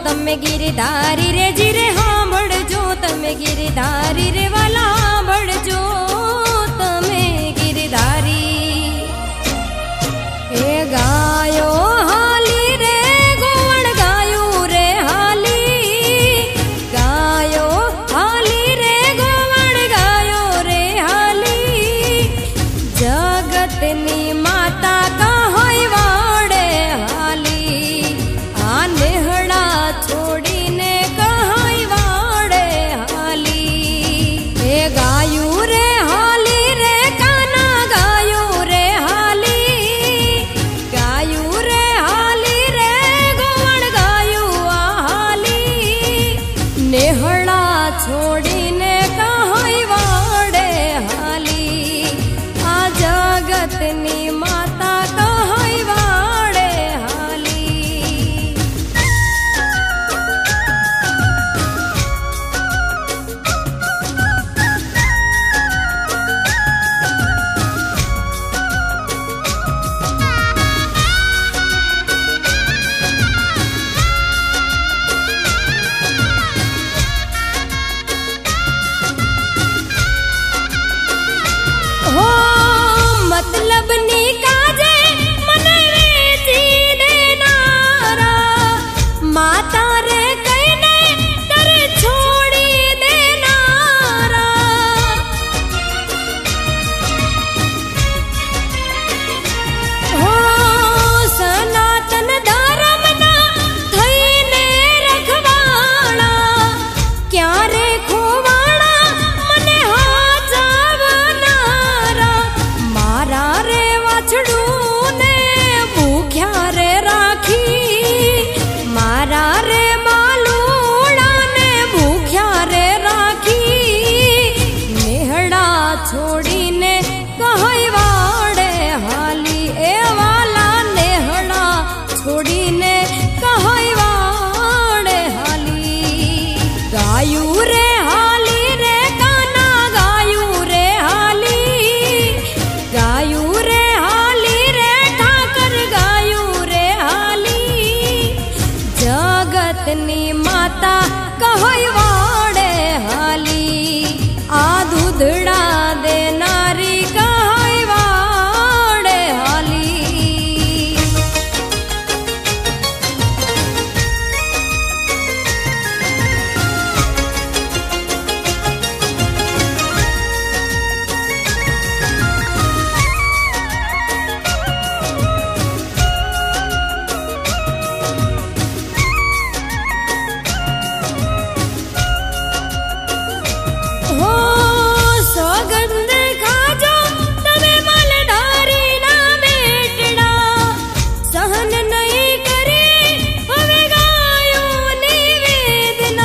तमे गिरधारी रे जीरे सांभळजो तमे गिरधारी रे वाला सांभळजो तमे गिरधारी ए गायो हाली रे गोवण गायो रे हाली गायो हाली रे गोवण गायो रे हाली जगतनी माता कहोय वाड़े हाली आ नेहड़ा छोड़ीने कहोय वाड़े हाली ए गायू रे हाली रे काना गायू रे हाली गायू रे हाली रे गोवण गायू आ हाली नेहड़ा छोड़ीने कहोय वाड़े हाली आ जगतनी माता कहोय वाड़े हाली हो मतलब नी काजे मने वेची देनारा माता रे कईने करे छोड़ी देनारा हो सनातन धर्म ना थईने रखवाड़ा क्यारे खोवाड़ा मने हाजावनारा मारा रे वाछड़ू ने भूख्या रे राखी मारा रे बालूड़ा ने भूख्या रे राखी नेहड़ा छोड़ी ने कहोय वाड़े हाली ए वाला नेहड़ा छोड़ी ने कहोय वाड़े हाली गायू रे हाली रे काना गायू रे हाली गायू रे हाली रे ठाकर गायू रे हाली जगतनी माता कहोय वाड़े हाली आ दूधड़ा देनारी कहोय वाड़े हाली हो सौगंध खाजो तमे मालधारी ना बेटड़ा सहन नहीं करे हवे गायो निवेदना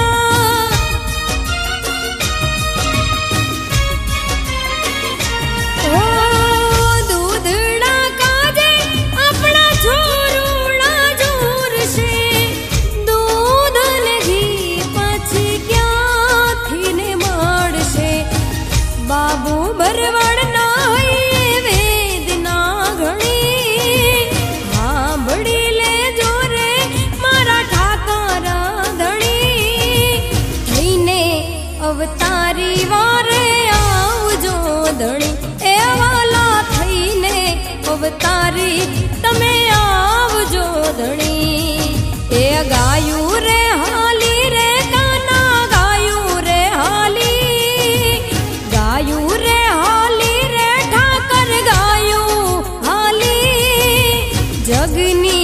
हो दूधड़ा काजे अपना छोरूड़ा जोर से दूध ने घी पछी क्या थी ने माड़ से बाबू भरवड़ ना होई वेदना घणी हाँ बड़ी ले जोरे मारा ठाकारा धणी थईने अवतारी वारे आवजो धणी ए वाला थईने अवतारी तमे आवजो धणी ए गायू रे हाली रे काना गायू रे हाली गायू रे हाली रे ठाकर गायू हाली जगनी